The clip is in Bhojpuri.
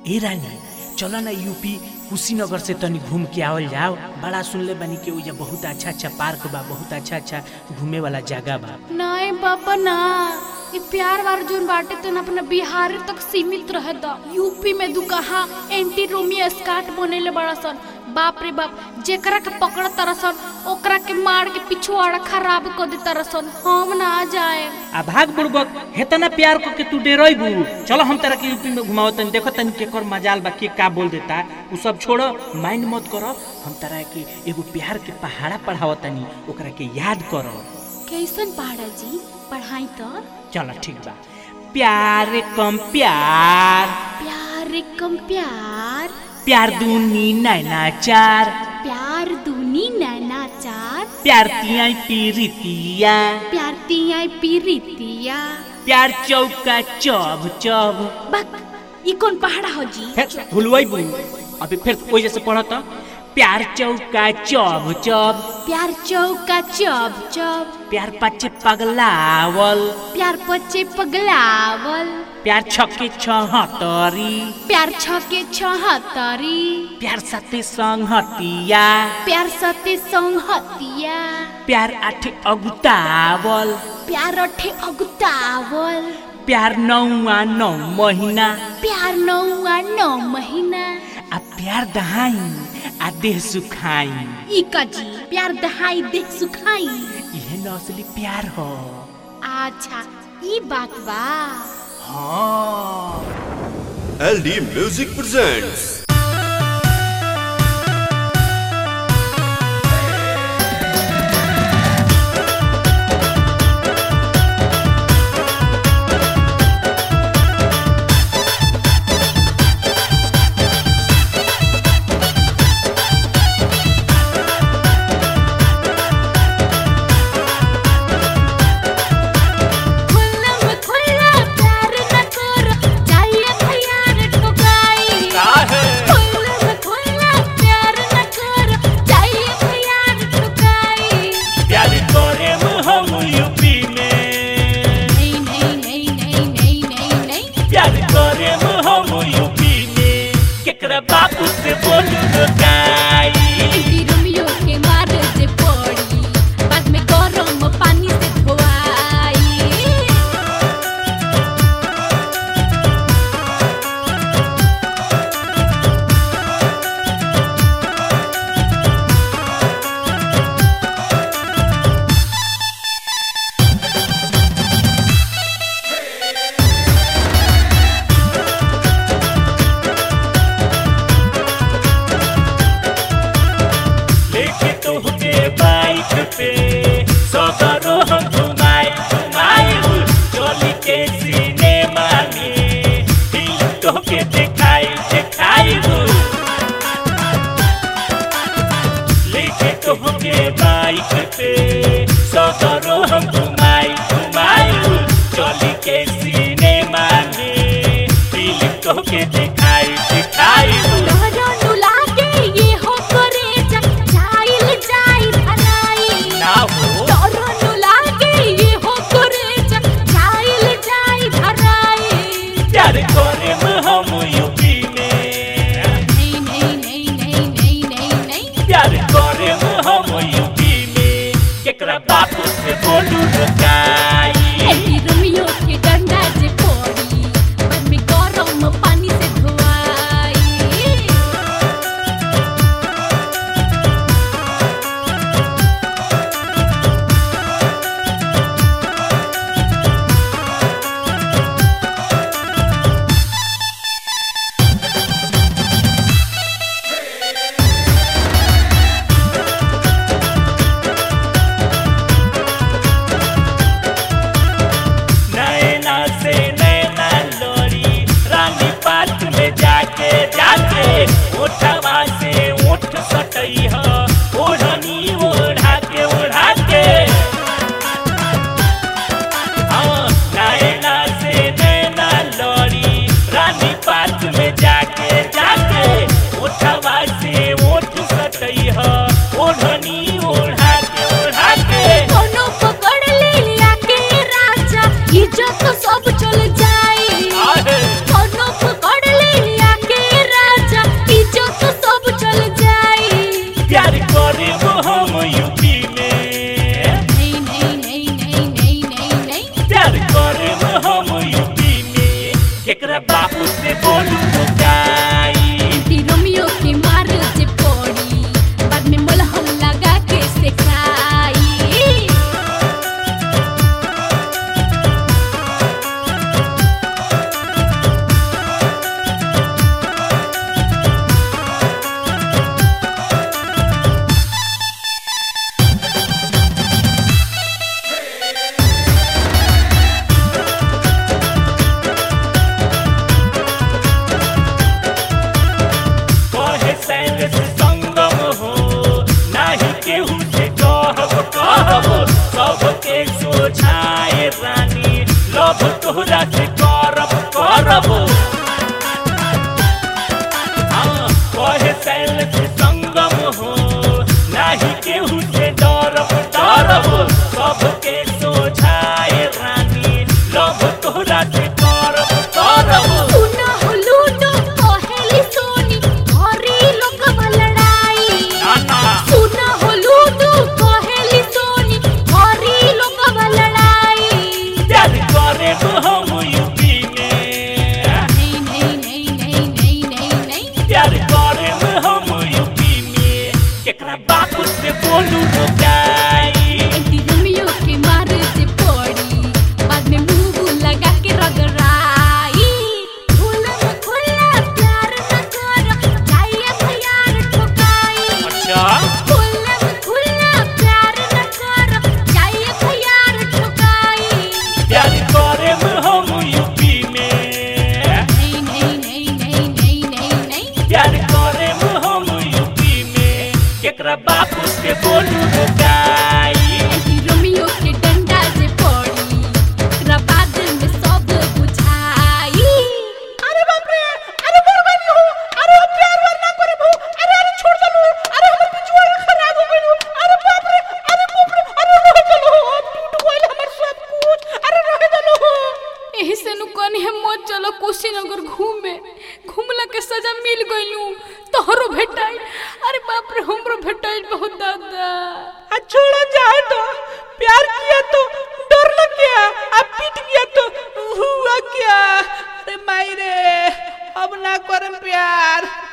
ए रानी चलो ना यूपी कुशीनगर से तनी घूम के आवल जाओ। बड़ा सुनले बानी के ओइजा बहुत अच्छा अच्छा पार्क बा, बहुत अच्छा अच्छा घूमे वाला जगह बा। नहीं बाबा ना, ये प्यार वार जोन बाटे तो अपना बिहार तक सीमित रहे दा। यूपी में दू कहा एंटी रोमियो स्काट बनेले बड़ा सन। बाप रे बाप, जेकरा के पकड़ तरसन ओकरा के मार के पिछवाड़ा खराब कर दे तरसन। हम ना जाए। आ भाग बुड़बक, हेतना प्यार को के तू डेरइबू। चलो हम तरह के यूपी में घुमावतन, देखो तन केकर मजाल बा, के का बोल देता। उ सब छोड़ो, माइंड मत करो। हम तरह के एगो प्यार के पहाड़ा पढ़ावतनी, ओकरा के याद करो। कैसन पहाड़ा जी, पढ़ाई तो। चलो ठीक बा। प्यार कम प्यार, प्यार कम प्यार, प्यार दूनी नैना चार, प्यार दूनी नैना चार, प्यार तियाई पीरितिया, प्यार तियाई पीरितिया, प्यार चौका चौब चौब। बक ई कौन पहाड़ा हो जी? फिर भूलवाइबू, अभी फिर कोई जैसे पढ़ता। प्यार चौका चौब चौब, प्यार चौका चौब चौब, प्यार पचे पगलावल, प्यार पचे पगलावल, प्यार छके छहतरी, प्यार छके छहतरी, प्यार साथे संगहतिया, प्यार साथे संगहतिया, प्यार आठे अगुतावल, प्यार अठे अगुतावल, प्यार नौआ 9 महीना, प्यार नौआ 9 महीना, आ प्यार दहाई आ देह सुखाई। ई का जी प्यार दहाई देह सुखाई, यह न असली प्यार हो। अच्छा ई बात बा। हाँ। LD Music presents बापू से बोलू गाई रोमियो के मारे जे पड़ी, बाद में गरम पानी से धोआई। बोलू गाई एंटी रोमियो के मार जे पड़ी बाद में मलहम लगा के सेकाई कहे सैलेश संगम हो नाही केहू से कहब सबके सोझाए रानी लव तोहरा से करब कहे सैलेश संगम हो नाही केहू से डरब सबके सोझाए रानी लव तोहरा से करब सुना हो लूडो कहेली सोनी हरी लोग लड़ाई सुना हो लूडो कहेली सोनी हरी लोग लड़ाई प्यार करे हम यूपी में नहीं नहीं नहीं नहीं नहीं नहीं नहीं प्यार करे हम यूपी में केकरा बाप से बोलू गाई एंटी रोमियो के मार जे पड़ी बाद में मुंह लगा के रगड़ाई खुला प्यार न कर जाइए प्यार ठुकाई अच्छा खुला प्यार न कर जाइए प्यार ठुकाई प्यार करे हम यूपी में नहीं नहीं नहीं नहीं नहीं नहीं नहीं प्यार करे हम यूपी में केकरा बाप से बोलू गाई एंटी रोमियो के डंडा जे पड़ी ओकरा बाद में सब बुझाई अरे बाप रे अरे बरबानी हो अरे प्यार वार ना करे भू अरे छोड़ चलो अरे हमर पिछुआ खराब हो गइल अरे बाप रे अरे रह चलो टूट गइल हमर सब कुछ अरे रह चलो एही से नु कनी हम मत चलो कुशीनगर घूमला के सजा मिल गइलू तोहरो भेटाई अरे बाप रे हमरो भेटाई बहुत दादा छोड़ो जाए तो प्यार किया तो डर लग गया अब पीट गया तो हुआ क्या अरे मायरे अब ना करम प्यार